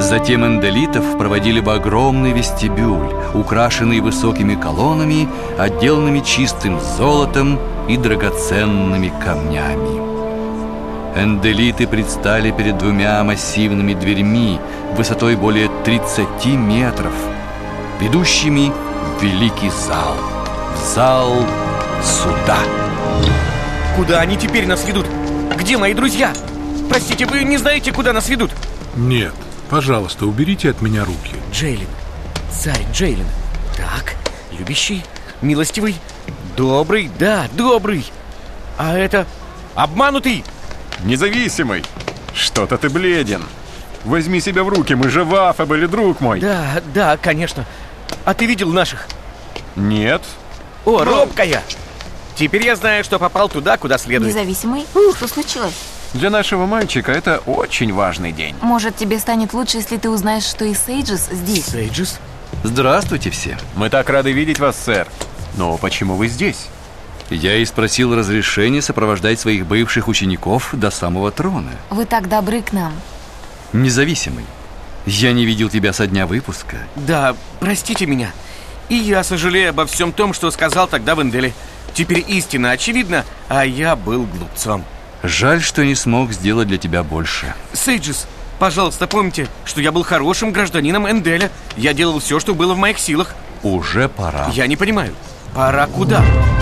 Затем энделитов проводили в огромный вестибюль, украшенный высокими колоннами, отделанными чистым золотом и драгоценными камнями. Энделиты предстали перед двумя массивными дверьми высотой более 30 метров, ведущими в великий зал, в зал суда. Куда они теперь нас ведут? Где мои друзья? Простите, вы не знаете, куда нас ведут? Нет, пожалуйста, уберите от меня руки. Джейлин, царь Джейлин. Так, любящий, милостивый, добрый, да, добрый. А это обманутый. Независимый, что-то ты бледен. Возьми себя в руки, мы же в Афабеле, друг мой. Да, конечно. А ты видел наших? Нет. О, робкая. Теперь я знаю, что попал туда, куда следует. Независимый? Что случилось? Для нашего мальчика это очень важный день. Может, тебе станет лучше, если ты узнаешь, что и Сейджес здесь? Сейджес? Здравствуйте все. Мы так рады видеть вас, сэр. Но почему вы здесь? Я и спросил разрешения сопровождать своих бывших учеников до самого трона. Вы так добры к нам. Независимый, я не видел тебя со дня выпуска. Да, простите меня. И я сожалею обо всем том, что сказал тогда в Энделе. Теперь истина очевидна, а я был глупцом. Жаль, что не смог сделать для тебя больше. Сейджес, пожалуйста, помните, что я был хорошим гражданином Энделя. Я делал все, что было в моих силах. Уже пора. Я не понимаю, пора куда?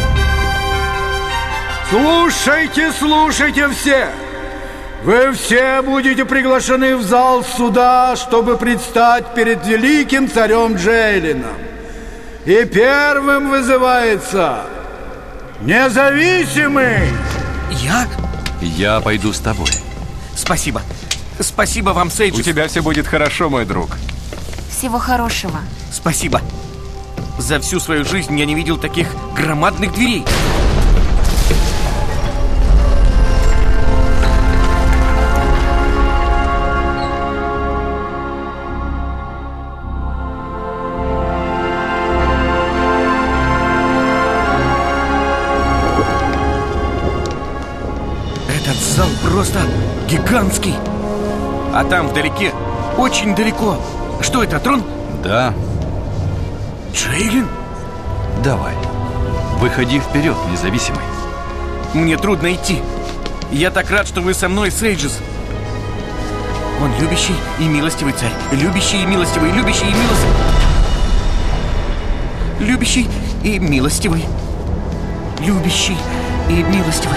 Слушайте, слушайте все! Вы все будете приглашены в зал суда, чтобы предстать перед великим царем Джейлином. И первым вызывается Независимый! Я пойду с тобой. Спасибо. Спасибо вам, Сейджес. У тебя все будет хорошо, мой друг. Всего хорошего. Спасибо. За всю свою жизнь я не видел таких громадных дверей. Этот зал просто гигантский. А там вдалеке, очень далеко. Что это, трон? Да. Джейлин? Давай, выходи вперед, независимый. Мне трудно идти. Я так рад, что вы со мной, Сейджес. Он любящий и милостивый царь. Любящий и милостивый, любящий и милостивый. Любящий и милостивый. Любящий и милостивый.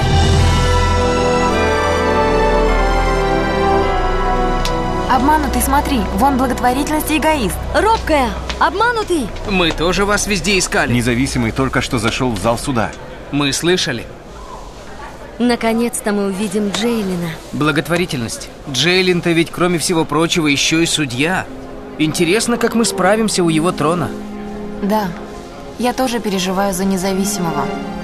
Обманутый, смотри, вон благотворительность и эгоист. Робкая, обманутый. Мы тоже вас везде искали. Независимый только что зашел в зал суда. Мы слышали. Наконец-то мы увидим Джейлина. Благотворительность. Джейлин-то ведь, кроме всего прочего, еще и судья. Интересно, как мы справимся у его трона. Да, я тоже переживаю за Независимого.